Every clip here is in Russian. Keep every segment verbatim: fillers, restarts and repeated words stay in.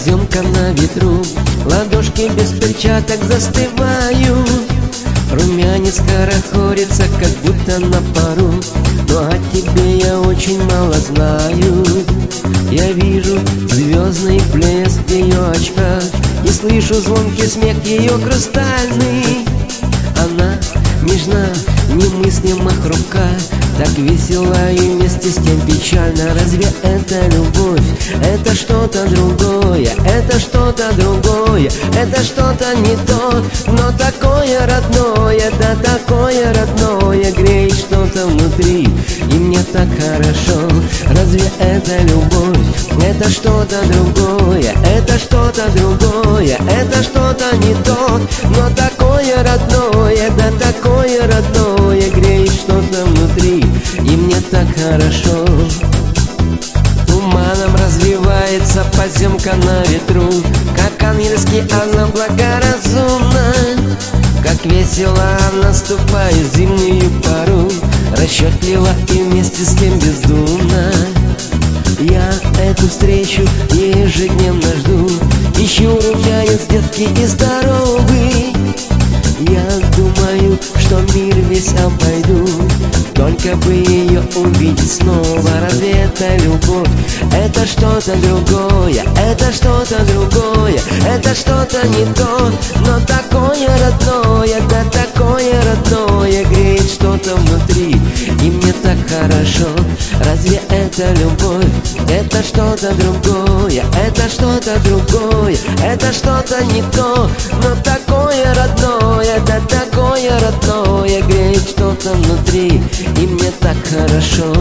Поземка на ветру, ладошки без перчаток застывают. Румянец хорохорится, как будто на пару. Но о тебе я очень мало знаю. Я вижу звездный блеск в ее очках и слышу звонкий смех ее хрустальный. Она нежна, немыслимо хрупка, так весела и вместе с тем печально. Разве это любовь? Это что-то другое, это что-то другое, это что-то не то, но такое родное, да такое родное, греет что-то внутри, и мне так хорошо. Разве это любовь? Это что-то другое, это что-то другое, это что-то не то, но такое родное, да такое родное, греет что-то внутри, и мне так хорошо. Туманом развивается поземка на ветру, как ангельский она благоразумна. Как весело она ступает в зимнюю пару, расчетливо и вместе с тем бездумно. Я эту встречу ежедневно жду, ищу румянец детки и здоровый. Я думаю, что мир весь обойду, только бы ее увидеть снова. Разве это любовь? Это что-то другое, это что-то другое, это что-то не то, но такое родное, да такое родное, греет что-то внутри, и мне так хорошо. Разве это любовь? Это что-то другое, это что-то другое, это что-то не то, но такое родное, да такое родное, греет что-то внутри, и мне так хорошо.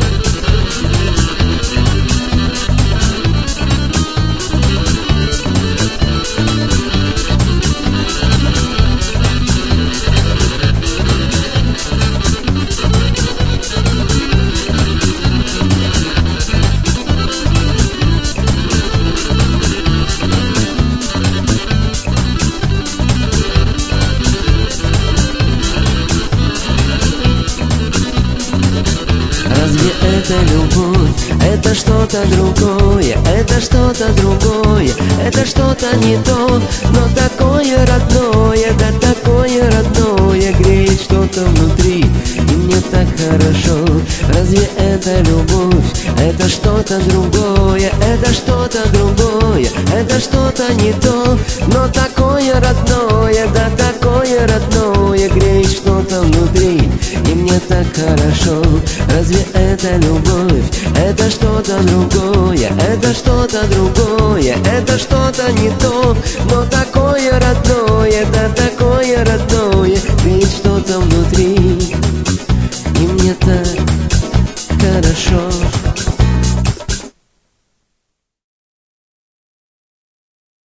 Разве это любовь? Это что-то другое, это что-то другое, это что-то не то, но такое родное, да такое родное, греет что-то внутри, и мне так хорошо. Разве это любовь? Это что-то другое, это что-то другое, это что-то не то, но такое родное, да такое родное, греет что-то внутри, и мне так хорошо. Разве это любовь? Это что-то другое, это что-то другое, это что-то не то, но такое родное, да такое родное, греет что-то внутри, и мне так